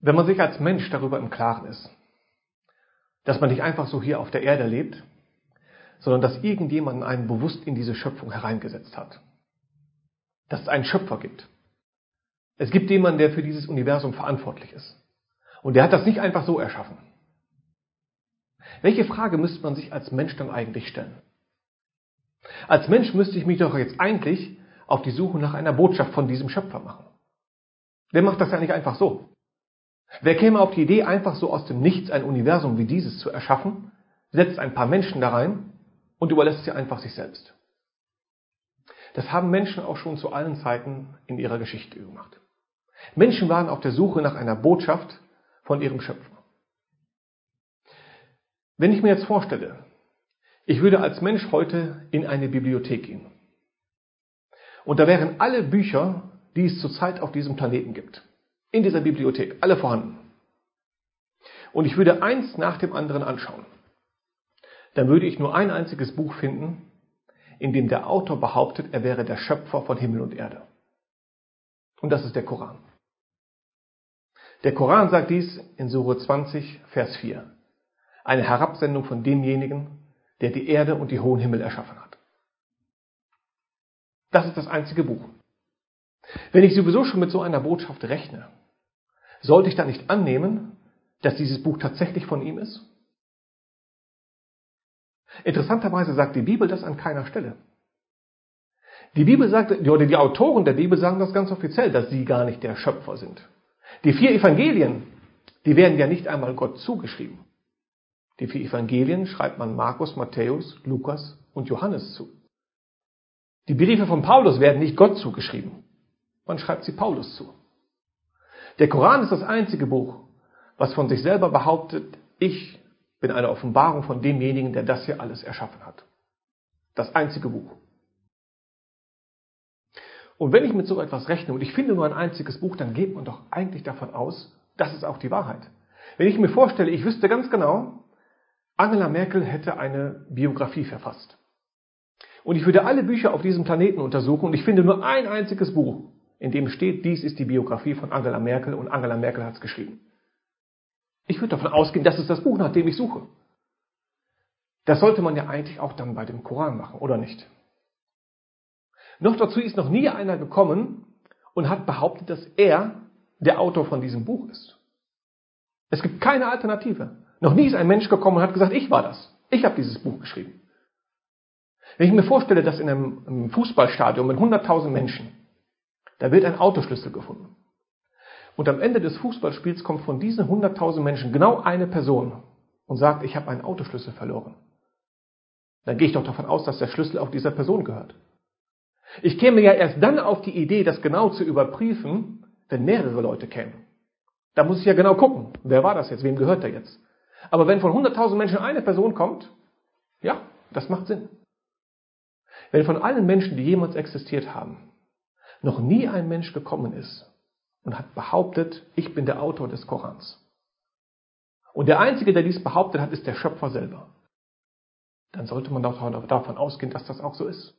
Wenn man sich als Mensch darüber im Klaren ist, dass man nicht einfach so hier auf der Erde lebt, sondern dass irgendjemand einen bewusst in diese Schöpfung hereingesetzt hat. Dass es einen Schöpfer gibt. Es gibt jemanden, der für dieses Universum verantwortlich ist. Und der hat das nicht einfach so erschaffen. Welche Frage müsste man sich als Mensch dann eigentlich stellen? Als Mensch müsste ich mich doch jetzt eigentlich auf die Suche nach einer Botschaft von diesem Schöpfer machen. Wer macht das ja nicht einfach so? Wer käme auf die Idee, einfach so aus dem Nichts ein Universum wie dieses zu erschaffen, setzt ein paar Menschen da rein und überlässt sie einfach sich selbst? Das haben Menschen auch schon zu allen Zeiten in ihrer Geschichte gemacht. Menschen waren auf der Suche nach einer Botschaft von ihrem Schöpfer. Wenn ich mir jetzt vorstelle, ich würde als Mensch heute in eine Bibliothek gehen. Und da wären alle Bücher, die es zurzeit auf diesem Planeten gibt. In dieser Bibliothek, alle vorhanden. Und ich würde eins nach dem anderen anschauen. Dann würde ich nur ein einziges Buch finden, in dem der Autor behauptet, er wäre der Schöpfer von Himmel und Erde. Und das ist der Koran. Der Koran sagt dies in Sure 20, Vers 4. Eine Herabsendung von demjenigen, der die Erde und die hohen Himmel erschaffen hat. Das ist das einzige Buch. Wenn ich sowieso schon mit so einer Botschaft rechne, sollte ich dann nicht annehmen, dass dieses Buch tatsächlich von ihm ist? Interessanterweise sagt die Bibel das an keiner Stelle. Die Bibel sagt, oder die Autoren der Bibel sagen das ganz offiziell, dass sie gar nicht der Schöpfer sind. Die 4 Evangelien, die werden ja nicht einmal Gott zugeschrieben. Die 4 Evangelien schreibt man Markus, Matthäus, Lukas und Johannes zu. Die Briefe von Paulus werden nicht Gott zugeschrieben. Man schreibt sie Paulus zu. Der Koran ist das einzige Buch, was von sich selber behauptet, ich bin eine Offenbarung von demjenigen, der das hier alles erschaffen hat. Das einzige Buch. Und wenn ich mit so etwas rechne und ich finde nur ein einziges Buch, dann geht man doch eigentlich davon aus, das ist auch die Wahrheit. Wenn ich mir vorstelle, ich wüsste ganz genau, Angela Merkel hätte eine Biografie verfasst. Und ich würde alle Bücher auf diesem Planeten untersuchen und ich finde nur ein einziges Buch, in dem steht, dies ist die Biografie von Angela Merkel und Angela Merkel hat es geschrieben. Ich würde davon ausgehen, das ist das Buch, nach dem ich suche. Das sollte man ja eigentlich auch dann bei dem Koran machen, oder nicht? Noch dazu ist noch nie einer gekommen und hat behauptet, dass er der Autor von diesem Buch ist. Es gibt keine Alternative. Noch nie ist ein Mensch gekommen und hat gesagt, ich war das. Ich habe dieses Buch geschrieben. Wenn ich mir vorstelle, dass in einem Fußballstadion mit 100.000 Menschen, da wird ein Autoschlüssel gefunden. Und am Ende des Fußballspiels kommt von diesen 100.000 Menschen genau eine Person und sagt, ich habe einen Autoschlüssel verloren. Dann gehe ich doch davon aus, dass der Schlüssel auch dieser Person gehört. Ich käme ja erst dann auf die Idee, das genau zu überprüfen, wenn mehrere Leute kämen. Da muss ich ja genau gucken, wer war das jetzt, wem gehört der jetzt. Aber wenn von 100.000 Menschen eine Person kommt, ja, das macht Sinn. Wenn von allen Menschen, die jemals existiert haben, noch nie ein Mensch gekommen ist und hat behauptet, ich bin der Autor des Korans. Und der Einzige, der dies behauptet hat, ist der Schöpfer selber. Dann sollte man doch davon ausgehen, dass das auch so ist.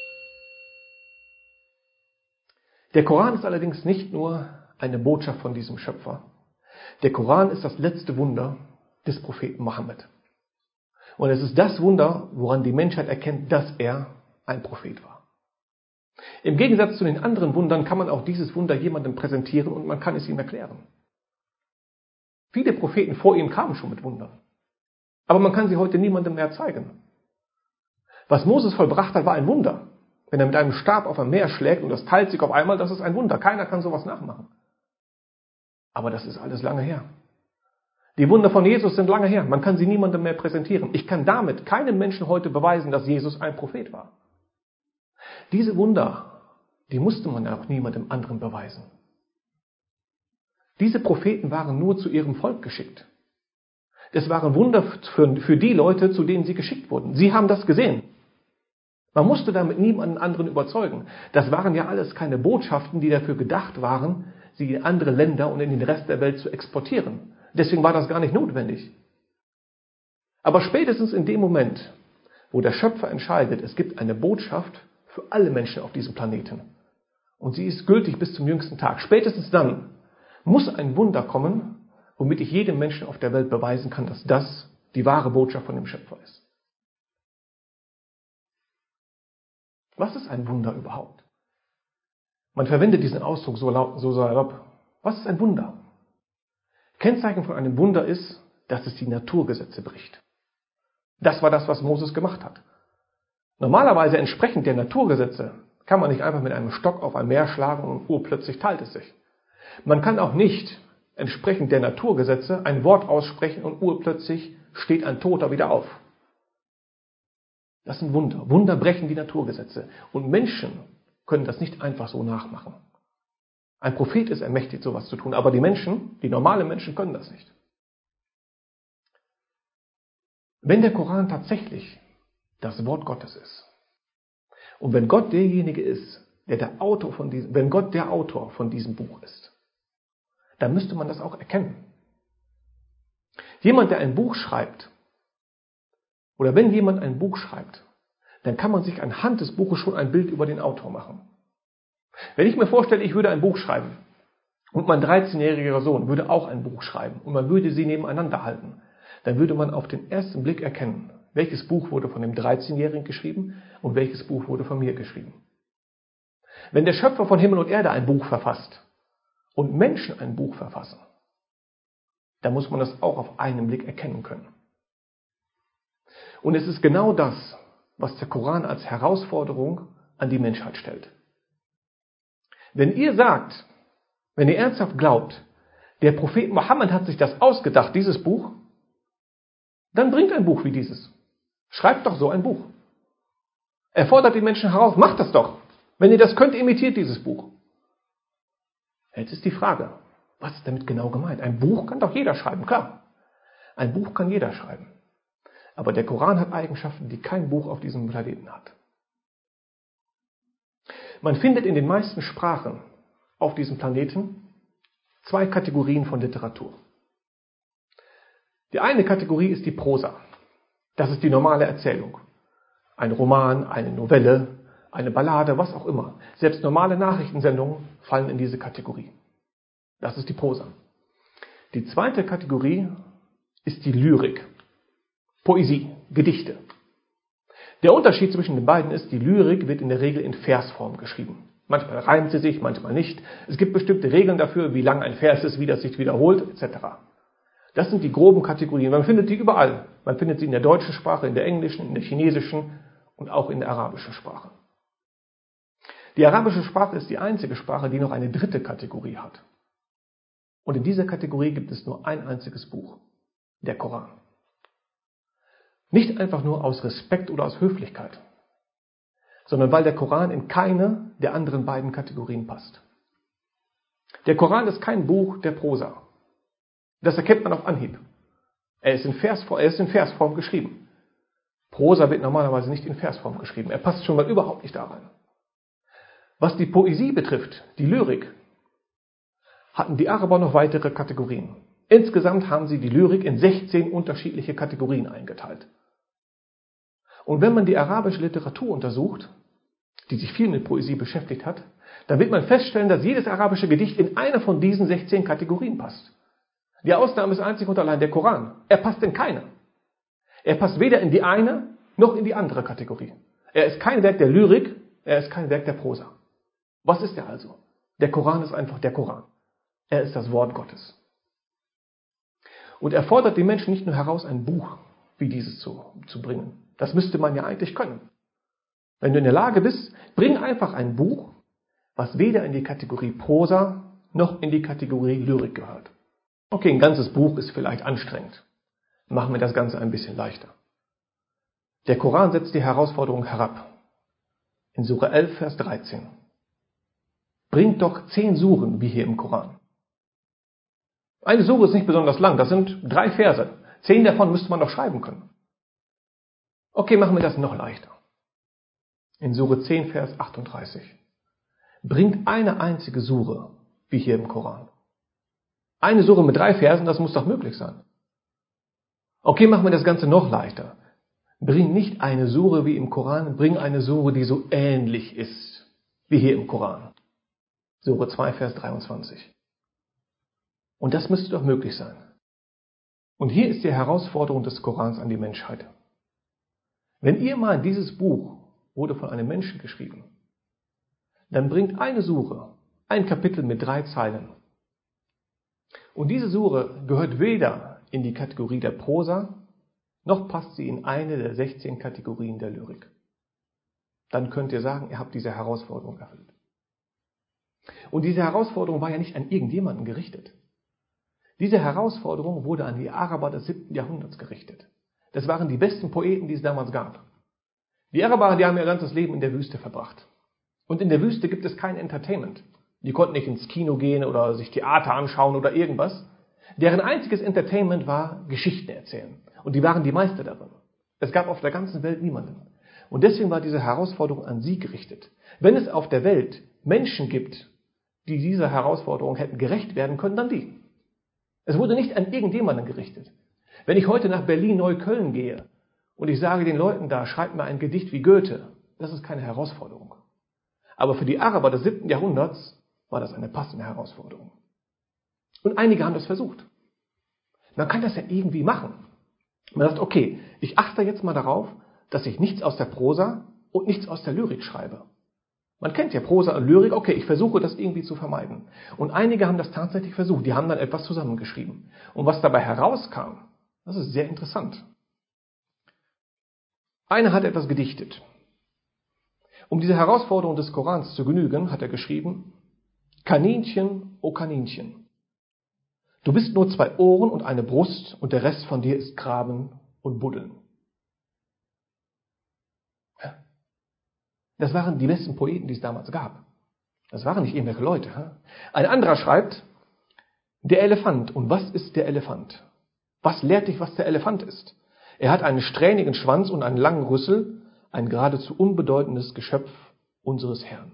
Der Koran ist allerdings nicht nur eine Botschaft von diesem Schöpfer. Der Koran ist das letzte Wunder des Propheten Mohammed. Und es ist das Wunder, woran die Menschheit erkennt, dass er ein Prophet war. Im Gegensatz zu den anderen Wundern kann man auch dieses Wunder jemandem präsentieren und man kann es ihm erklären. Viele Propheten vor ihm kamen schon mit Wundern. Aber man kann sie heute niemandem mehr zeigen. Was Moses vollbracht hat, war ein Wunder. Wenn er mit einem Stab auf ein Meer schlägt und das teilt sich auf einmal, das ist ein Wunder. Keiner kann sowas nachmachen. Aber das ist alles lange her. Die Wunder von Jesus sind lange her. Man kann sie niemandem mehr präsentieren. Ich kann damit keinem Menschen heute beweisen, dass Jesus ein Prophet war. Diese Wunder, die musste man ja auch niemandem anderen beweisen. Diese Propheten waren nur zu ihrem Volk geschickt. Es waren Wunder für die Leute, zu denen sie geschickt wurden. Sie haben das gesehen. Man musste damit niemanden anderen überzeugen. Das waren ja alles keine Botschaften, die dafür gedacht waren, sie in andere Länder und in den Rest der Welt zu exportieren. Deswegen war das gar nicht notwendig. Aber spätestens in dem Moment, wo der Schöpfer entscheidet, es gibt eine Botschaft für alle Menschen auf diesem Planeten. Und sie ist gültig bis zum jüngsten Tag. Spätestens dann muss ein Wunder kommen, womit ich jedem Menschen auf der Welt beweisen kann, dass das die wahre Botschaft von dem Schöpfer ist. Was ist ein Wunder überhaupt? Man verwendet diesen Ausdruck so salopp. Was ist ein Wunder? Kennzeichen von einem Wunder ist, dass es die Naturgesetze bricht. Das war das, was Moses gemacht hat. Normalerweise entsprechend der Naturgesetze kann man nicht einfach mit einem Stock auf ein Meer schlagen und urplötzlich teilt es sich. Man kann auch nicht entsprechend der Naturgesetze ein Wort aussprechen und urplötzlich steht ein Toter wieder auf. Das sind Wunder. Wunder brechen die Naturgesetze. Und Menschen können das nicht einfach so nachmachen. Ein Prophet ist ermächtigt, sowas zu tun, aber die Menschen, die normalen Menschen, können das nicht. Wenn der Koran tatsächlich das Wort Gottes ist und wenn Gott derjenige ist, wenn Gott der Autor von diesem Buch ist, dann müsste man das auch erkennen. Jemand, der ein Buch schreibt, oder wenn jemand ein Buch schreibt, dann kann man sich anhand des Buches schon ein Bild über den Autor machen. Wenn ich mir vorstelle, ich würde ein Buch schreiben und mein 13-jähriger Sohn würde auch ein Buch schreiben und man würde sie nebeneinander halten, dann würde man auf den ersten Blick erkennen, welches Buch wurde von dem 13-Jährigen geschrieben und welches Buch wurde von mir geschrieben. Wenn der Schöpfer von Himmel und Erde ein Buch verfasst und Menschen ein Buch verfassen, dann muss man das auch auf einen Blick erkennen können. Und es ist genau das, was der Koran als Herausforderung an die Menschheit stellt. Wenn ihr ernsthaft glaubt, der Prophet Mohammed hat sich das ausgedacht, dieses Buch, dann bringt ein Buch wie dieses. Schreibt doch so ein Buch. Er fordert die Menschen heraus, macht das doch. Wenn ihr das könnt, imitiert dieses Buch. Jetzt ist die Frage, was ist damit genau gemeint? Ein Buch kann doch jeder schreiben, klar. Ein Buch kann jeder schreiben. Aber der Koran hat Eigenschaften, die kein Buch auf diesem Planeten hat. Man findet in den meisten Sprachen auf diesem Planeten 2 Kategorien von Literatur. Die eine Kategorie ist die Prosa. Das ist die normale Erzählung. Ein Roman, eine Novelle, eine Ballade, was auch immer. Selbst normale Nachrichtensendungen fallen in diese Kategorie. Das ist die Prosa. Die zweite Kategorie ist die Lyrik. Poesie, Gedichte. Der Unterschied zwischen den beiden ist, die Lyrik wird in der Regel in Versform geschrieben. Manchmal reimt sie sich, manchmal nicht. Es gibt bestimmte Regeln dafür, wie lang ein Vers ist, wie das sich wiederholt, etc. Das sind die groben Kategorien. Man findet die überall. Man findet sie in der deutschen Sprache, in der englischen, in der chinesischen und auch in der arabischen Sprache. Die arabische Sprache ist die einzige Sprache, die noch eine dritte Kategorie hat. Und in dieser Kategorie gibt es nur ein einziges Buch, der Koran. Nicht einfach nur aus Respekt oder aus Höflichkeit, sondern weil der Koran in keine der anderen beiden Kategorien passt. Der Koran ist kein Buch der Prosa. Das erkennt man auf Anhieb. Er ist in Versform geschrieben. Prosa wird normalerweise nicht in Versform geschrieben. Er passt schon mal überhaupt nicht da rein. Was die Poesie betrifft, die Lyrik, hatten die Araber noch weitere Kategorien. Insgesamt haben sie die Lyrik in 16 unterschiedliche Kategorien eingeteilt. Und wenn man die arabische Literatur untersucht, die sich viel mit Poesie beschäftigt hat, dann wird man feststellen, dass jedes arabische Gedicht in eine von diesen 16 Kategorien passt. Die Ausnahme ist einzig und allein der Koran. Er passt in keine. Er passt weder in die eine noch in die andere Kategorie. Er ist kein Werk der Lyrik, er ist kein Werk der Prosa. Was ist er also? Der Koran ist einfach der Koran. Er ist das Wort Gottes. Und er fordert die Menschen nicht nur heraus, ein Buch wie dieses zu bringen. Das müsste man ja eigentlich können. Wenn du in der Lage bist, bring einfach ein Buch, was weder in die Kategorie Prosa noch in die Kategorie Lyrik gehört. Okay, ein ganzes Buch ist vielleicht anstrengend. Machen wir das Ganze ein bisschen leichter. Der Koran setzt die Herausforderung herab. In Sure 11, Vers 13. Bringt doch 10 Suren wie hier im Koran. Eine Sure ist nicht besonders lang, das sind 3 Verse. 10 davon müsste man doch schreiben können. Okay, machen wir das noch leichter. In Sure 10, Vers 38. Bringt eine einzige Sure wie hier im Koran. Eine Sure mit 3 Versen, das muss doch möglich sein. Okay, machen wir das Ganze noch leichter. Bring nicht eine Sure wie im Koran, bring eine Sure, die so ähnlich ist wie hier im Koran. Sure 2, Vers 23. Und das müsste doch möglich sein. Und hier ist die Herausforderung des Korans an die Menschheit. Wenn ihr meint, dieses Buch wurde von einem Menschen geschrieben, dann bringt eine Sure, ein Kapitel mit 3 Zeilen. Und diese Sure gehört weder in die Kategorie der Prosa, noch passt sie in eine der 16 Kategorien der Lyrik. Dann könnt ihr sagen, ihr habt diese Herausforderung erfüllt. Und diese Herausforderung war ja nicht an irgendjemanden gerichtet. Diese Herausforderung wurde an die Araber des 7. Jahrhunderts gerichtet. Das waren die besten Poeten, die es damals gab. Die Araber, die haben ihr ganzes Leben in der Wüste verbracht. Und in der Wüste gibt es kein Entertainment. Die konnten nicht ins Kino gehen oder sich Theater anschauen oder irgendwas. Deren einziges Entertainment war Geschichten erzählen. Und die waren die Meister darin. Es gab auf der ganzen Welt niemanden. Und deswegen war diese Herausforderung an sie gerichtet. Wenn es auf der Welt Menschen gibt, die dieser Herausforderung hätten gerecht werden können, dann die. Es wurde nicht an irgendjemanden gerichtet. Wenn ich heute nach Berlin-Neukölln gehe und ich sage den Leuten da, schreibt mir ein Gedicht wie Goethe, das ist keine Herausforderung. Aber für die Araber des 7. Jahrhunderts war das eine passende Herausforderung. Und einige haben das versucht. Man kann das ja irgendwie machen. Man sagt, okay, ich achte jetzt mal darauf, dass ich nichts aus der Prosa und nichts aus der Lyrik schreibe. Man kennt ja Prosa und Lyrik, okay, ich versuche das irgendwie zu vermeiden. Und einige haben das tatsächlich versucht, die haben dann etwas zusammengeschrieben. Und was dabei herauskam, das ist sehr interessant. Einer hat etwas gedichtet. Um diese Herausforderung des Korans zu genügen, hat er geschrieben, Kaninchen, oh Kaninchen, du bist nur 2 Ohren und eine Brust und der Rest von dir ist Graben und Buddeln. Das waren die besten Poeten, die es damals gab. Das waren nicht irgendwelche Leute. Ein anderer schreibt, der Elefant. Und was ist der Elefant? Was lehrt dich, was der Elefant ist? Er hat einen strähnigen Schwanz und einen langen Rüssel, ein geradezu unbedeutendes Geschöpf unseres Herrn.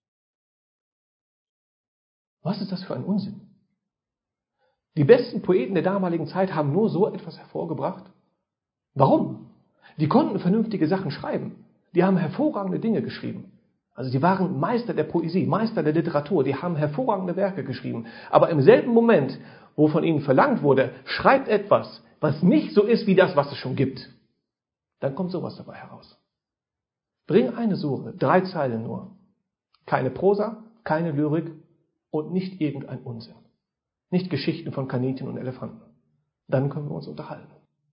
Was ist das für ein Unsinn? Die besten Poeten der damaligen Zeit haben nur so etwas hervorgebracht. Warum? Die konnten vernünftige Sachen schreiben. Die haben hervorragende Dinge geschrieben. Also die waren Meister der Poesie, Meister der Literatur, die haben hervorragende Werke geschrieben. Aber im selben Moment, wo von ihnen verlangt wurde, schreibt etwas, was nicht so ist wie das, was es schon gibt, dann kommt sowas dabei heraus. Bring eine Sure, 3 Zeilen nur. Keine Prosa, keine Lyrik und nicht irgendein Unsinn. Nicht Geschichten von Kaninchen und Elefanten. Dann können wir uns unterhalten.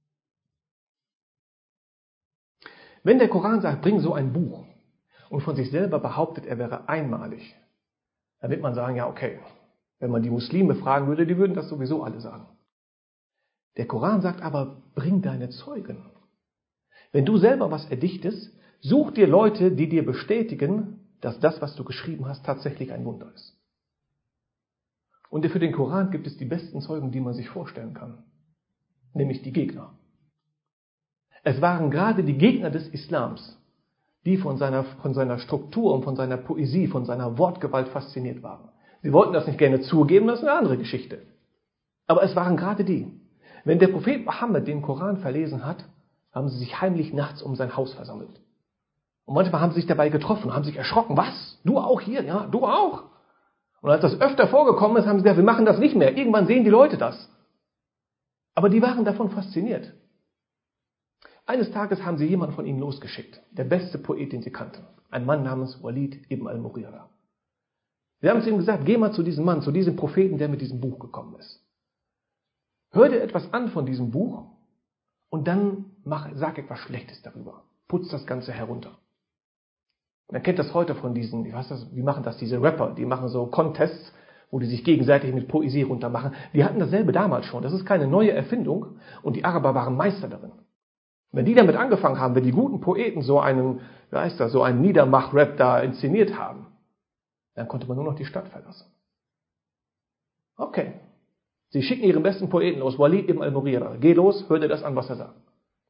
Wenn der Koran sagt, bring so ein Buch und von sich selber behauptet, er wäre einmalig, dann wird man sagen, ja okay, wenn man die Muslime fragen würde, die würden das sowieso alle sagen. Der Koran sagt aber, bring deine Zeugen. Wenn du selber was erdichtest, such dir Leute, die dir bestätigen, dass das, was du geschrieben hast, tatsächlich ein Wunder ist. Und für den Koran gibt es die besten Zeugen, die man sich vorstellen kann, nämlich die Gegner. Es waren gerade die Gegner des Islams, die von seiner Struktur und von seiner Poesie, von seiner Wortgewalt fasziniert waren. Sie wollten das nicht gerne zugeben, das ist eine andere Geschichte. Aber es waren gerade die. Wenn der Prophet Mohammed den Koran verlesen hat, haben sie sich heimlich nachts um sein Haus versammelt. Und manchmal haben sie sich dabei getroffen, haben sich erschrocken. Was? Du auch hier? Ja, du auch? Und als das öfter vorgekommen ist, haben sie gesagt, wir machen das nicht mehr. Irgendwann sehen die Leute das. Aber die waren davon fasziniert. Eines Tages haben sie jemanden von ihnen losgeschickt, der beste Poet, den sie kannten, ein Mann namens Walid ibn al-Mughira. Sie haben zu ihm gesagt, geh mal zu diesem Mann, zu diesem Propheten, der mit diesem Buch gekommen ist. Hör dir etwas an von diesem Buch und dann sag etwas Schlechtes darüber. Putz das Ganze herunter. Man kennt das heute von diesen, wie machen das diese Rapper, die machen so Contests, wo die sich gegenseitig mit Poesie runtermachen. Die hatten dasselbe damals schon, das ist keine neue Erfindung und die Araber waren Meister darin. Wenn die damit angefangen haben, wenn die guten Poeten so einen Niedermach-Rap da inszeniert haben, dann konnte man nur noch die Stadt verlassen. Okay. Sie schicken ihren besten Poeten los, Walid ibn al-Mughira. Geh los, hör dir das an, was er sagt.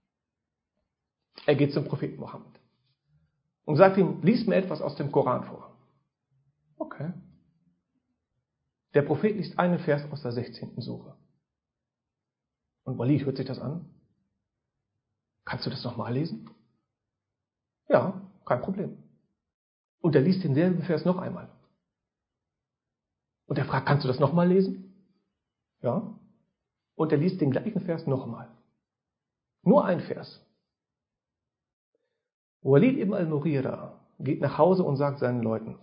Er geht zum Propheten Mohammed und sagt ihm, lies mir etwas aus dem Koran vor. Okay. Der Prophet liest einen Vers aus der 16. Sure. Und Walid hört sich das an. Kannst du das nochmal lesen? Ja, kein Problem. Und er liest denselben Vers noch einmal. Und er fragt, kannst du das nochmal lesen? Ja? Und er liest den gleichen Vers nochmal. Nur ein Vers. Walid ibn al-Mughira geht nach Hause und sagt seinen Leuten: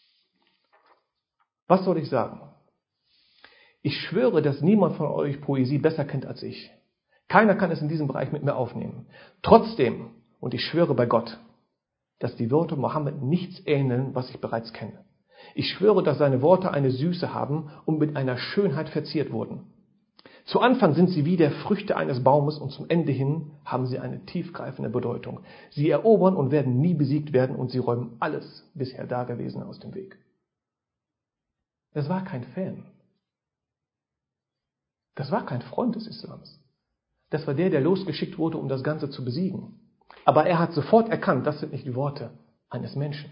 Was soll ich sagen? Ich schwöre, dass niemand von euch Poesie besser kennt als ich. Keiner kann es in diesem Bereich mit mir aufnehmen. Trotzdem, und ich schwöre bei Gott, dass die Worte Mohammed nichts ähneln, was ich bereits kenne. Ich schwöre, dass seine Worte eine Süße haben und mit einer Schönheit verziert wurden. Zu Anfang sind sie wie der Früchte eines Baumes und zum Ende hin haben sie eine tiefgreifende Bedeutung. Sie erobern und werden nie besiegt werden und sie räumen alles bisher Dagewesene aus dem Weg. Das war kein Fan. Das war kein Freund des Islams. Das war der losgeschickt wurde, um das Ganze zu besiegen. Aber er hat sofort erkannt, das sind nicht die Worte eines Menschen.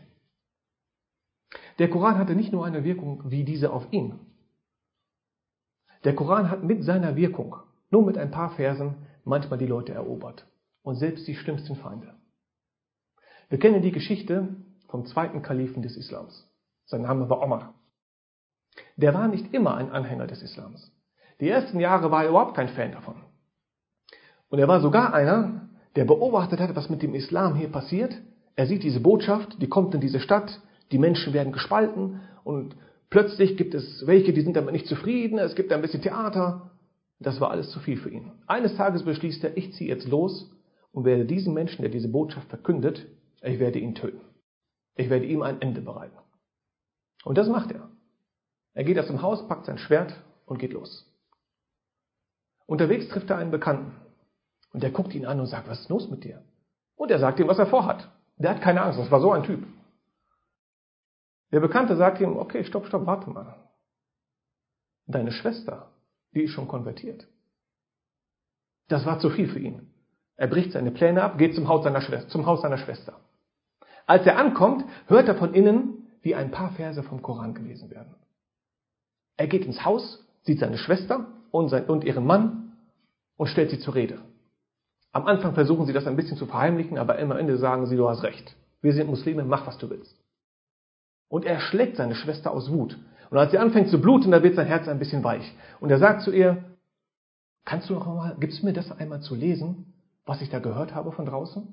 Der Koran hatte nicht nur eine Wirkung wie diese auf ihn. Der Koran hat mit seiner Wirkung, nur mit ein paar Versen, manchmal die Leute erobert. Und selbst die schlimmsten Feinde. Wir kennen die Geschichte vom zweiten Kalifen des Islams. Sein Name war Omar. Der war nicht immer ein Anhänger des Islams. Die ersten Jahre war er überhaupt kein Fan davon. Und er war sogar einer, der beobachtet hat, was mit dem Islam hier passiert. Er sieht diese Botschaft, die kommt in diese Stadt, die Menschen werden gespalten und plötzlich gibt es welche, die sind damit nicht zufrieden, es gibt ein bisschen Theater. Das war alles zu viel für ihn. Eines Tages beschließt er, ich ziehe jetzt los und werde diesen Menschen, der diese Botschaft verkündet, ich werde ihn töten. Ich werde ihm ein Ende bereiten. Und das macht er. Er geht aus dem Haus, packt sein Schwert und geht los. Unterwegs trifft er einen Bekannten. Und der guckt ihn an und sagt, was ist los mit dir? Und er sagt ihm, was er vorhat. Der hat keine Angst, das war so ein Typ. Der Bekannte sagt ihm, okay, stopp, warte mal. Deine Schwester, die ist schon konvertiert. Das war zu viel für ihn. Er bricht seine Pläne ab, geht zum Haus seiner Schwester. Als er ankommt, hört er von innen, wie ein paar Verse vom Koran gelesen werden. Er geht ins Haus, sieht seine Schwester und ihren Mann und stellt sie zur Rede. Am Anfang versuchen sie das ein bisschen zu verheimlichen, aber am Ende sagen sie, du hast recht. Wir sind Muslime, mach was du willst. Und er schlägt seine Schwester aus Wut. Und als sie anfängt zu bluten, da wird sein Herz ein bisschen weich. Und er sagt zu ihr, gibst du mir das einmal zu lesen, was ich da gehört habe von draußen?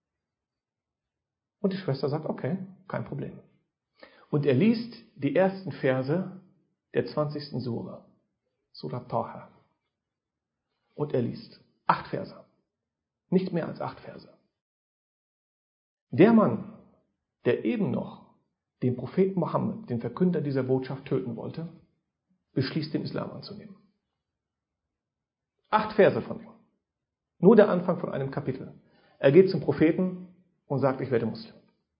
Und die Schwester sagt, okay, kein Problem. Und er liest die ersten Verse der 20. Sure, Surat Taha. Und er liest 8 Verse. Nicht mehr als 8 Verse. Der Mann, der eben noch den Propheten Mohammed, den Verkünder dieser Botschaft, töten wollte, beschließt, den Islam anzunehmen. 8 Verse von ihm. Nur der Anfang von einem Kapitel. Er geht zum Propheten und sagt, ich werde Muslim.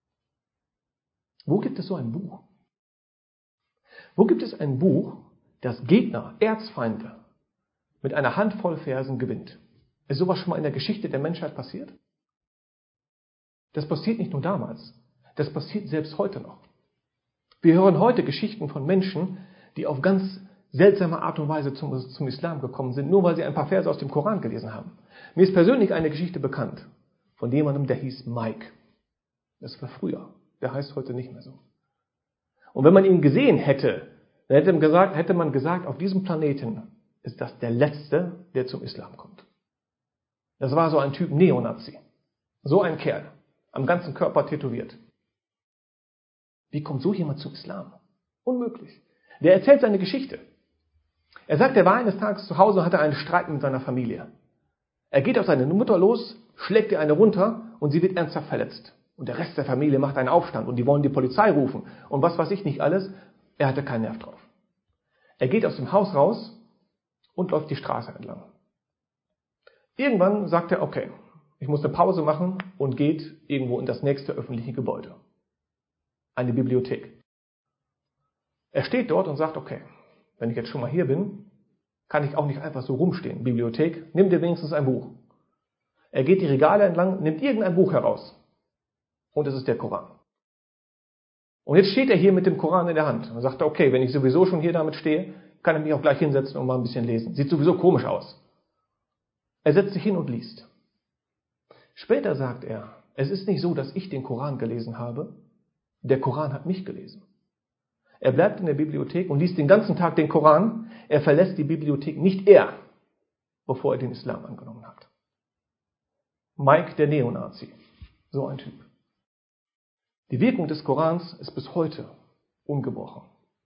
Wo gibt es so ein Buch? Wo gibt es ein Buch, das Gegner, Erzfeinde mit einer Handvoll Versen gewinnt? Ist sowas schon mal in der Geschichte der Menschheit passiert? Das passiert nicht nur damals, das passiert selbst heute noch. Wir hören heute Geschichten von Menschen, die auf ganz seltsame Art und Weise zum Islam gekommen sind, nur weil sie ein paar Verse aus dem Koran gelesen haben. Mir ist persönlich eine Geschichte bekannt von jemandem, der hieß Mike. Das war früher, der heißt heute nicht mehr so. Und wenn man ihn gesehen hätte, dann hätte man gesagt, auf diesem Planeten ist das der Letzte, der zum Islam kommt. Das war so ein Typ Neonazi. So ein Kerl, am ganzen Körper tätowiert. Wie kommt so jemand zum Islam? Unmöglich. Der erzählt seine Geschichte. Er sagt, er war eines Tages zu Hause und hatte einen Streit mit seiner Familie. Er geht auf seine Mutter los, schlägt ihr eine runter und sie wird ernsthaft verletzt. Und der Rest der Familie macht einen Aufstand und die wollen die Polizei rufen. Und was weiß ich nicht alles. Er hatte keinen Nerv drauf. Er geht aus dem Haus raus und läuft die Straße entlang. Irgendwann sagt er, okay, ich muss eine Pause machen und geht irgendwo in das nächste öffentliche Gebäude. Eine Bibliothek. Er steht dort und sagt, okay, wenn ich jetzt schon mal hier bin, kann ich auch nicht einfach so rumstehen. Bibliothek, nimm dir wenigstens ein Buch. Er geht die Regale entlang, nimmt irgendein Buch heraus. Und es ist der Koran. Und jetzt steht er hier mit dem Koran in der Hand und sagt, okay, wenn ich sowieso schon hier damit stehe, kann ich mich auch gleich hinsetzen und mal ein bisschen lesen. Sieht sowieso komisch aus. Er setzt sich hin und liest. Später sagt er, es ist nicht so, dass ich den Koran gelesen habe, der Koran hat mich gelesen. Er bleibt in der Bibliothek und liest den ganzen Tag den Koran. Er verlässt die Bibliothek nicht eher, bevor er den Islam angenommen hat. Mike, der Neonazi. So ein Typ. Die Wirkung des Korans ist bis heute ungebrochen.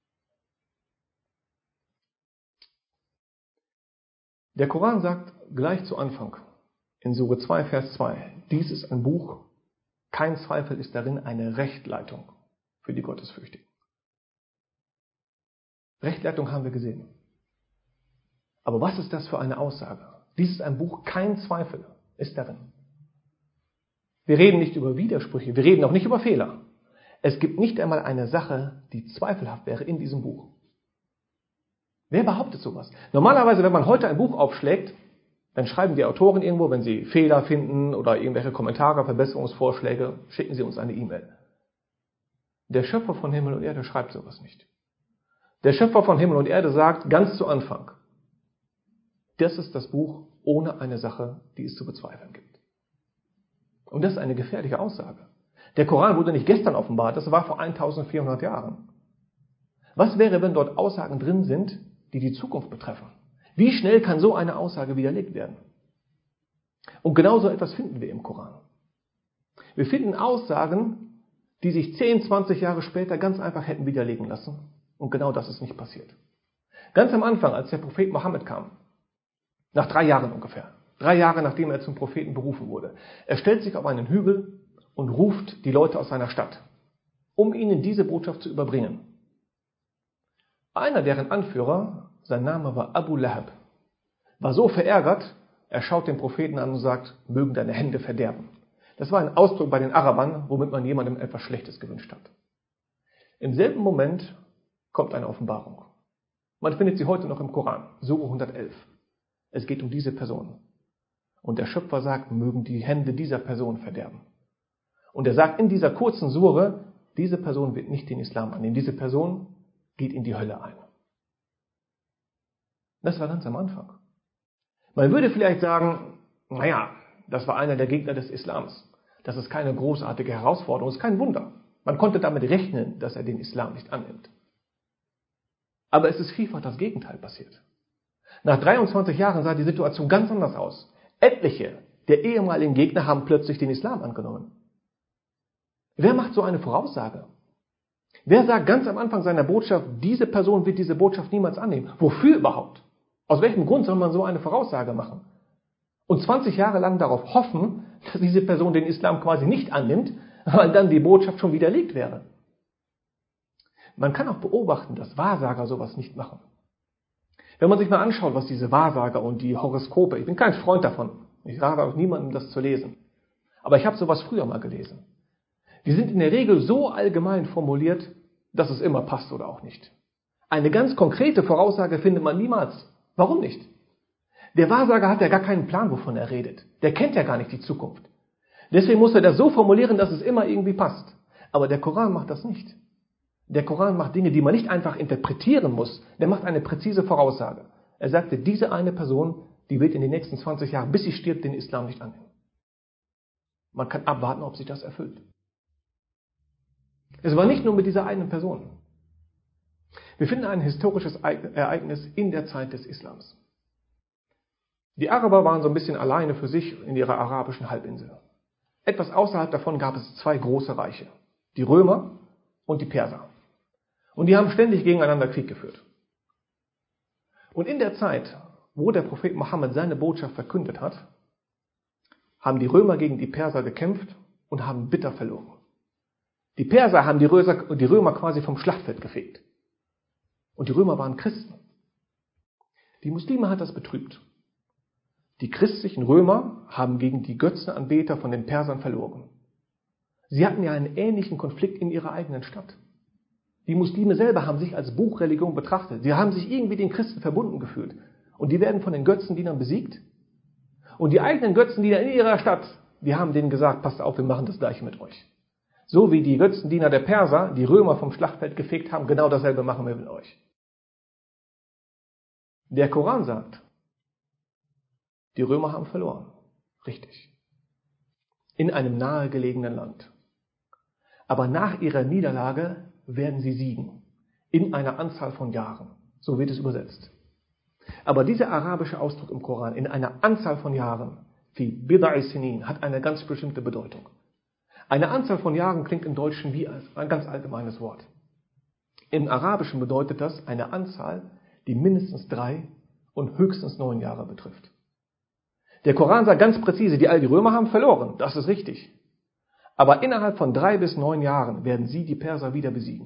Der Koran sagt gleich zu Anfang in Sure 2, Vers 2, dies ist ein Buch, kein Zweifel ist darin eine Rechtleitung für die Gottesfürchtigen. Rechtleitung haben wir gesehen. Aber was ist das für eine Aussage? Dies ist ein Buch, kein Zweifel ist darin. Wir reden nicht über Widersprüche, wir reden auch nicht über Fehler. Es gibt nicht einmal eine Sache, die zweifelhaft wäre in diesem Buch. Wer behauptet sowas? Normalerweise, wenn man heute ein Buch aufschlägt, dann schreiben die Autoren irgendwo, wenn sie Fehler finden oder irgendwelche Kommentare, Verbesserungsvorschläge, schicken sie uns eine E-Mail. Der Schöpfer von Himmel und Erde schreibt sowas nicht. Der Schöpfer von Himmel und Erde sagt ganz zu Anfang, das ist das Buch ohne eine Sache, die es zu bezweifeln gibt. Und das ist eine gefährliche Aussage. Der Koran wurde nicht gestern offenbart, das war vor 1400 Jahren. Was wäre, wenn dort Aussagen drin sind, die die Zukunft betreffen? Wie schnell kann so eine Aussage widerlegt werden? Und genau so etwas finden wir im Koran. Wir finden Aussagen, die sich 10, 20 Jahre später ganz einfach hätten widerlegen lassen. Und genau das ist nicht passiert. Ganz am Anfang, als der Prophet Mohammed kam, nach 3 Jahren ungefähr, 3 Jahre nachdem er zum Propheten berufen wurde, er stellt sich auf einen Hügel und ruft die Leute aus seiner Stadt, um ihnen diese Botschaft zu überbringen. Einer deren Anführer, sein Name war Abu Lahab, war so verärgert, er schaut den Propheten an und sagt, mögen deine Hände verderben. Das war ein Ausdruck bei den Arabern, womit man jemandem etwas Schlechtes gewünscht hat. Im selben Moment kommt eine Offenbarung. Man findet sie heute noch im Koran, Sure 111. Es geht um diese Person. Und der Schöpfer sagt, mögen die Hände dieser Person verderben. Und er sagt in dieser kurzen Sure, diese Person wird nicht den Islam annehmen. Diese Person geht in die Hölle ein. Das war ganz am Anfang. Man würde vielleicht sagen, naja, das war einer der Gegner des Islams. Das ist keine großartige Herausforderung, das ist kein Wunder. Man konnte damit rechnen, dass er den Islam nicht annimmt. Aber es ist vielfach das Gegenteil passiert. Nach 23 Jahren sah die Situation ganz anders aus. Etliche der ehemaligen Gegner haben plötzlich den Islam angenommen. Wer macht so eine Voraussage? Wer sagt ganz am Anfang seiner Botschaft, diese Person wird diese Botschaft niemals annehmen? Wofür überhaupt? Aus welchem Grund soll man so eine Voraussage machen? Und 20 Jahre lang darauf hoffen, dass diese Person den Islam quasi nicht annimmt, weil dann die Botschaft schon widerlegt wäre. Man kann auch beobachten, dass Wahrsager sowas nicht machen. Wenn man sich mal anschaut, was diese Wahrsager und die Horoskope, ich bin kein Freund davon, ich rate auch niemandem, das zu lesen. Aber ich habe sowas früher mal gelesen. Die sind in der Regel so allgemein formuliert, dass es immer passt oder auch nicht. Eine ganz konkrete Voraussage findet man niemals. Warum nicht? Der Wahrsager hat ja gar keinen Plan, wovon er redet. Der kennt ja gar nicht die Zukunft. Deswegen muss er das so formulieren, dass es immer irgendwie passt. Aber der Koran macht das nicht. Der Koran macht Dinge, die man nicht einfach interpretieren muss. Der macht eine präzise Voraussage. Er sagte, diese eine Person, die wird in den nächsten 20 Jahren, bis sie stirbt, den Islam nicht annehmen. Man kann abwarten, ob sich das erfüllt. Es war nicht nur mit dieser einen Person. Wir finden ein historisches Ereignis in der Zeit des Islams. Die Araber waren so ein bisschen alleine für sich in ihrer arabischen Halbinsel. Etwas außerhalb davon gab es 2 große Reiche, die Römer und die Perser. Und die haben ständig gegeneinander Krieg geführt. Und in der Zeit, wo der Prophet Mohammed seine Botschaft verkündet hat, haben die Römer gegen die Perser gekämpft und haben bitter verloren. Die Perser haben die Römer quasi vom Schlachtfeld gefegt. Und die Römer waren Christen. Die Muslime hat das betrübt. Die christlichen Römer haben gegen die Götzenanbeter von den Persern verloren. Sie hatten ja einen ähnlichen Konflikt in ihrer eigenen Stadt. Die Muslime selber haben sich als Buchreligion betrachtet. Sie haben sich irgendwie den Christen verbunden gefühlt. Und die werden von den Götzendienern besiegt. Und die eigenen Götzendiener in ihrer Stadt, die haben denen gesagt, passt auf, wir machen das Gleiche mit euch. So wie die Götzendiener der Perser die Römer vom Schlachtfeld gefegt haben, genau dasselbe machen wir mit euch. Der Koran sagt, die Römer haben verloren. Richtig. In einem nahegelegenen Land. Aber nach ihrer Niederlage werden sie siegen. in einer Anzahl von Jahren. So wird es übersetzt. Aber dieser arabische Ausdruck im Koran, in einer Anzahl von Jahren, wie bid'i sinin, hat eine ganz bestimmte Bedeutung. Eine Anzahl von Jahren klingt im Deutschen wie ein ganz allgemeines Wort. Im Arabischen bedeutet das eine Anzahl, die mindestens 3 und höchstens 9 Jahre betrifft. Der Koran sagt ganz präzise, die Römer haben verloren, das ist richtig. Aber innerhalb von 3 bis 9 Jahren werden sie die Perser wieder besiegen.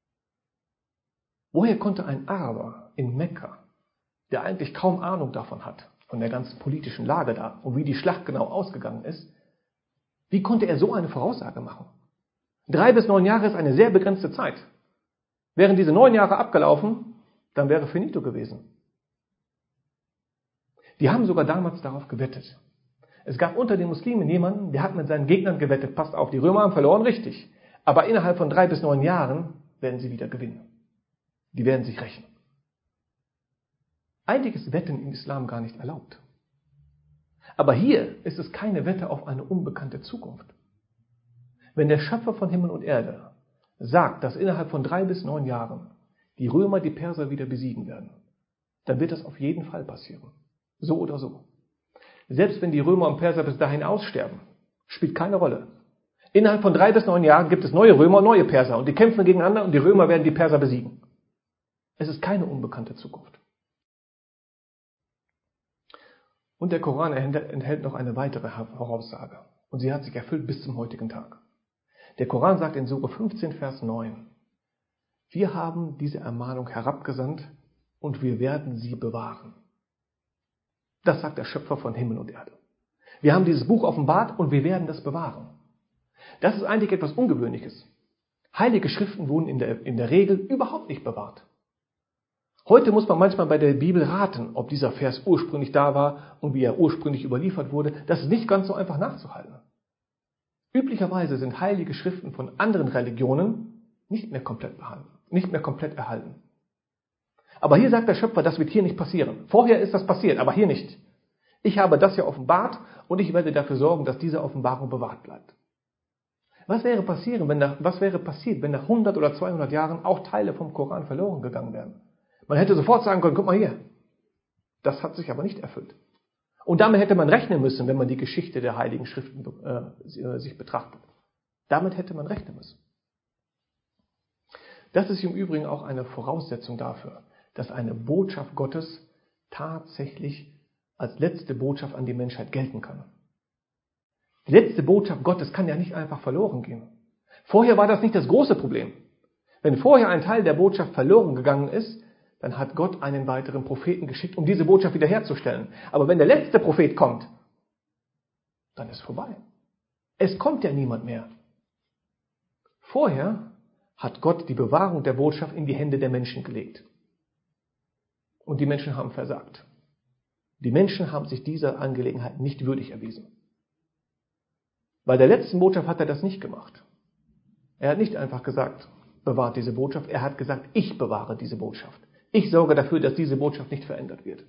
Woher konnte ein Araber in Mekka, der eigentlich kaum Ahnung davon hat, von der ganzen politischen Lage da und wie die Schlacht genau ausgegangen ist, wie konnte er so eine Voraussage machen? 3 bis 9 Jahre ist eine sehr begrenzte Zeit. Wären diese 9 Jahre abgelaufen, dann wäre finito gewesen. Die haben sogar damals darauf gewettet. Es gab unter den Muslimen jemanden, der hat mit seinen Gegnern gewettet, passt auf, die Römer haben verloren, richtig. Aber innerhalb von 3 bis 9 Jahren werden sie wieder gewinnen. Die werden sich rächen. Eigentlich ist Wetten im Islam gar nicht erlaubt. Aber hier ist es keine Wette auf eine unbekannte Zukunft. Wenn der Schöpfer von Himmel und Erde sagt, dass innerhalb von 3 bis 9 Jahren die Römer die Perser wieder besiegen werden, dann wird das auf jeden Fall passieren. So oder so. Selbst wenn die Römer und Perser bis dahin aussterben, spielt keine Rolle. Innerhalb von 3 bis 9 Jahren gibt es neue Römer und neue Perser und die kämpfen gegeneinander und die Römer werden die Perser besiegen. Es ist keine unbekannte Zukunft. Und der Koran enthält noch eine weitere Voraussage. Und sie hat sich erfüllt bis zum heutigen Tag. Der Koran sagt in Sure 15, Vers 9, wir haben diese Ermahnung herabgesandt und wir werden sie bewahren. Das sagt der Schöpfer von Himmel und Erde. Wir haben dieses Buch offenbart und wir werden das bewahren. Das ist eigentlich etwas Ungewöhnliches. Heilige Schriften wurden in der Regel überhaupt nicht bewahrt. Heute muss man manchmal bei der Bibel raten, ob dieser Vers ursprünglich da war und wie er ursprünglich überliefert wurde. Das ist nicht ganz so einfach nachzuhalten. Üblicherweise sind heilige Schriften von anderen Religionen nicht mehr komplett erhalten. Aber hier sagt der Schöpfer, das wird hier nicht passieren. Vorher ist das passiert, aber hier nicht. Ich habe das ja offenbart und ich werde dafür sorgen, dass diese Offenbarung bewahrt bleibt. Was wäre passiert, wenn nach 100 oder 200 Jahren auch Teile vom Koran verloren gegangen wären? Man hätte sofort sagen können, guck mal hier. Das hat sich aber nicht erfüllt. Und damit hätte man rechnen müssen, wenn man die Geschichte der Heiligen Schriften sich betrachtet. Damit hätte man rechnen müssen. Das ist im Übrigen auch eine Voraussetzung dafür, dass eine Botschaft Gottes tatsächlich als letzte Botschaft an die Menschheit gelten kann. Die letzte Botschaft Gottes kann ja nicht einfach verloren gehen. Vorher war das nicht das große Problem. Wenn vorher ein Teil der Botschaft verloren gegangen ist, dann hat Gott einen weiteren Propheten geschickt, um diese Botschaft wiederherzustellen. Aber wenn der letzte Prophet kommt, dann ist vorbei. Es kommt ja niemand mehr. Vorher hat Gott die Bewahrung der Botschaft in die Hände der Menschen gelegt. Und die Menschen haben versagt. Die Menschen haben sich dieser Angelegenheit nicht würdig erwiesen. Bei der letzten Botschaft hat er das nicht gemacht. Er hat nicht einfach gesagt, bewahrt diese Botschaft. Er hat gesagt, ich bewahre diese Botschaft. Ich sorge dafür, dass diese Botschaft nicht verändert wird.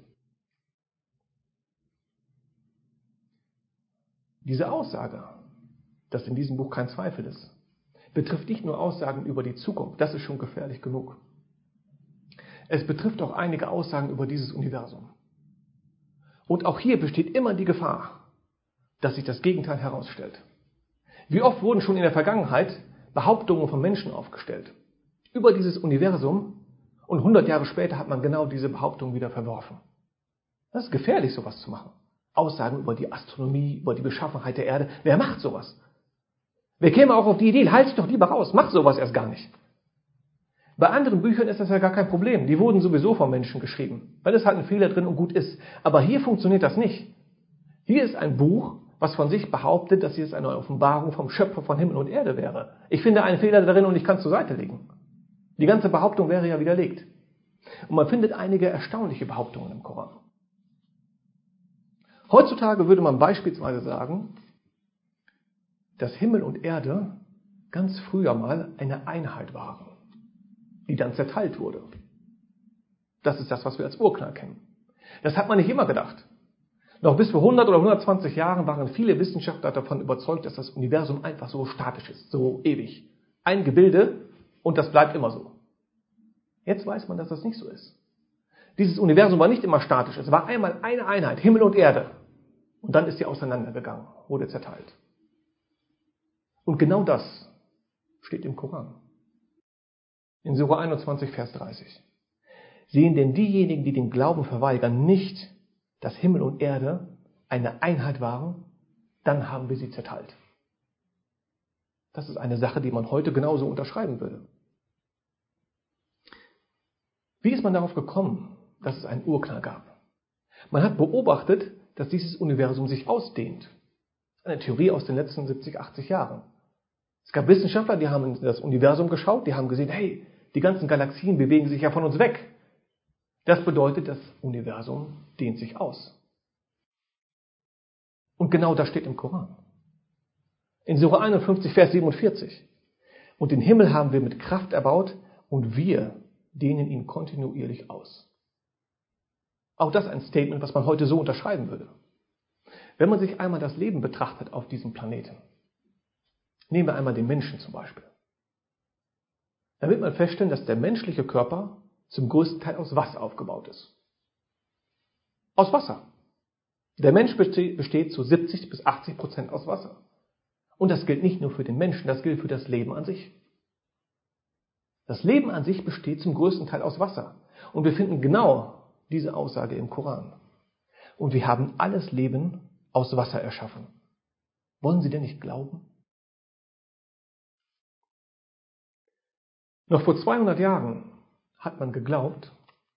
Diese Aussage, dass in diesem Buch kein Zweifel ist, betrifft nicht nur Aussagen über die Zukunft, das ist schon gefährlich genug. Es betrifft auch einige Aussagen über dieses Universum. Und auch hier besteht immer die Gefahr, dass sich das Gegenteil herausstellt. Wie oft wurden schon in der Vergangenheit Behauptungen von Menschen aufgestellt über dieses Universum und 100 Jahre später hat man genau diese Behauptungen wieder verworfen. Das ist gefährlich, sowas zu machen. Aussagen über die Astronomie, über die Beschaffenheit der Erde. Wer macht sowas? Wer käme auch auf die Idee, halt dich doch lieber raus, mach sowas erst gar nicht. Bei anderen Büchern ist das ja gar kein Problem. Die wurden sowieso von Menschen geschrieben, weil es halt ein Fehler drin und gut ist. Aber hier funktioniert das nicht. Hier ist ein Buch, was von sich behauptet, dass es eine Offenbarung vom Schöpfer von Himmel und Erde wäre. Ich finde einen Fehler darin und ich kann es zur Seite legen. Die ganze Behauptung wäre ja widerlegt. Und man findet einige erstaunliche Behauptungen im Koran. Heutzutage würde man beispielsweise sagen, dass Himmel und Erde ganz früher mal eine Einheit waren, die dann zerteilt wurde. Das ist das, was wir als Urknall kennen. Das hat man nicht immer gedacht. Noch bis vor 100 oder 120 Jahren waren viele Wissenschaftler davon überzeugt, dass das Universum einfach so statisch ist, so ewig. Ein Gebilde und das bleibt immer so. Jetzt weiß man, dass das nicht so ist. Dieses Universum war nicht immer statisch. Es war einmal eine Einheit, Himmel und Erde. Und dann ist sie auseinandergegangen, wurde zerteilt. Und genau das steht im Koran. In Sura 21, Vers 30. Sehen denn diejenigen, die den Glauben verweigern, nicht, dass Himmel und Erde eine Einheit waren? Dann haben wir sie zerteilt. Das ist eine Sache, die man heute genauso unterschreiben würde. Wie ist man darauf gekommen, dass es einen Urknall gab? Man hat beobachtet, dass dieses Universum sich ausdehnt. Eine Theorie aus den letzten 70, 80 Jahren. Es gab Wissenschaftler, die haben in das Universum geschaut, die haben gesehen, hey, die ganzen Galaxien bewegen sich ja von uns weg. Das bedeutet, das Universum dehnt sich aus. Und genau das steht im Koran. In Sura 51, Vers 47. Und den Himmel haben wir mit Kraft erbaut und wir dehnen ihn kontinuierlich aus. Auch das ein Statement, was man heute so unterschreiben würde. Wenn man sich einmal das Leben betrachtet auf diesem Planeten, nehmen wir einmal den Menschen zum Beispiel, dann wird man feststellen, dass der menschliche Körper zum größten Teil aus Wasser aufgebaut ist. Aus Wasser. Der Mensch besteht zu 70 bis 80% aus Wasser. Und das gilt nicht nur für den Menschen, das gilt für das Leben an sich. Das Leben an sich besteht zum größten Teil aus Wasser. Und wir finden genau diese Aussage im Koran. Und wir haben alles Leben aus Wasser erschaffen. Wollen Sie denn nicht glauben? Noch vor 200 Jahren hat man geglaubt,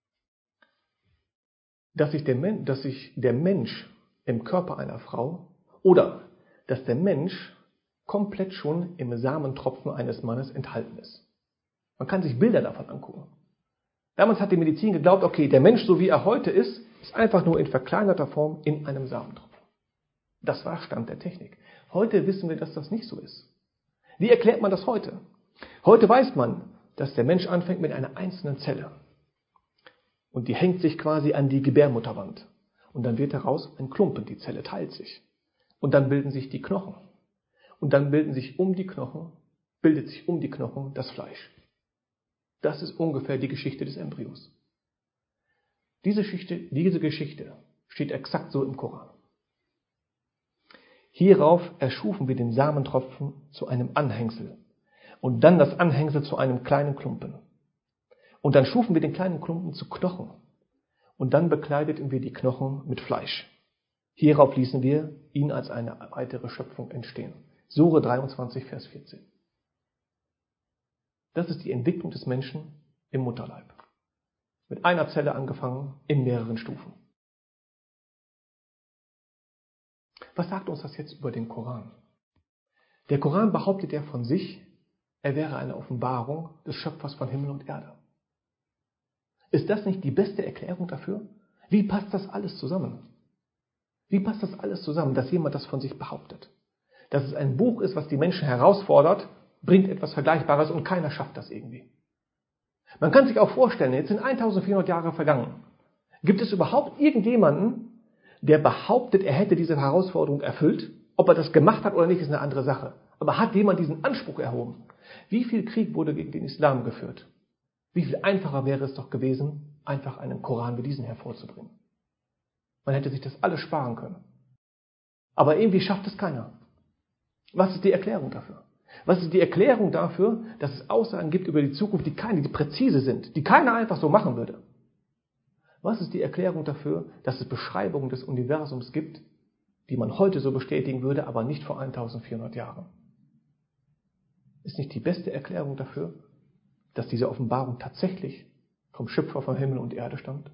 dass sich der Mensch im Körper einer Frau oder dass der Mensch komplett schon im Samentropfen eines Mannes enthalten ist. Man kann sich Bilder davon angucken. Damals hat die Medizin geglaubt, okay, der Mensch, so wie er heute ist einfach nur in verkleinerter Form in einem Samentropfen. Das war Stand der Technik. Heute wissen wir, dass das nicht so ist. Wie erklärt man das heute? Heute weiß man, dass der Mensch anfängt mit einer einzelnen Zelle. Und die hängt sich quasi an die Gebärmutterwand. Und dann wird daraus ein Klumpen, die Zelle teilt sich. Und dann bilden sich die Knochen. Und dann bildet sich um die Knochen das Fleisch. Das ist ungefähr die Geschichte des Embryos. Diese Geschichte steht exakt so im Koran. Hierauf erschufen wir den Samentropfen zu einem Anhängsel und dann das Anhängsel zu einem kleinen Klumpen. Und dann schufen wir den kleinen Klumpen zu Knochen und dann bekleideten wir die Knochen mit Fleisch. Hierauf ließen wir ihn als eine weitere Schöpfung entstehen. Sure 23, Vers 14. Das ist die Entwicklung des Menschen im Mutterleib. Mit einer Zelle angefangen, in mehreren Stufen. Was sagt uns das jetzt über den Koran? Der Koran behauptet ja von sich, er wäre eine Offenbarung des Schöpfers von Himmel und Erde. Ist das nicht die beste Erklärung dafür? Wie passt das alles zusammen? Wie passt das alles zusammen, dass jemand das von sich behauptet? Dass es ein Buch ist, was die Menschen herausfordert, bringt etwas Vergleichbares und keiner schafft das irgendwie. Man kann sich auch vorstellen, jetzt sind 1400 Jahre vergangen. Gibt es überhaupt irgendjemanden, der behauptet, er hätte diese Herausforderung erfüllt? Ob er das gemacht hat oder nicht, ist eine andere Sache. Aber hat jemand diesen Anspruch erhoben? Wie viel Krieg wurde gegen den Islam geführt? Wie viel einfacher wäre es doch gewesen, einfach einen Koran wie diesen hervorzubringen? Man hätte sich das alles sparen können. Aber irgendwie schafft es keiner. Was ist die Erklärung dafür? Was ist die Erklärung dafür, dass es Aussagen gibt über die Zukunft, die präzise sind, die keiner einfach so machen würde? Was ist die Erklärung dafür, dass es Beschreibungen des Universums gibt, die man heute so bestätigen würde, aber nicht vor 1400 Jahren? Ist nicht die beste Erklärung dafür, dass diese Offenbarung tatsächlich vom Schöpfer von Himmel und Erde stammt?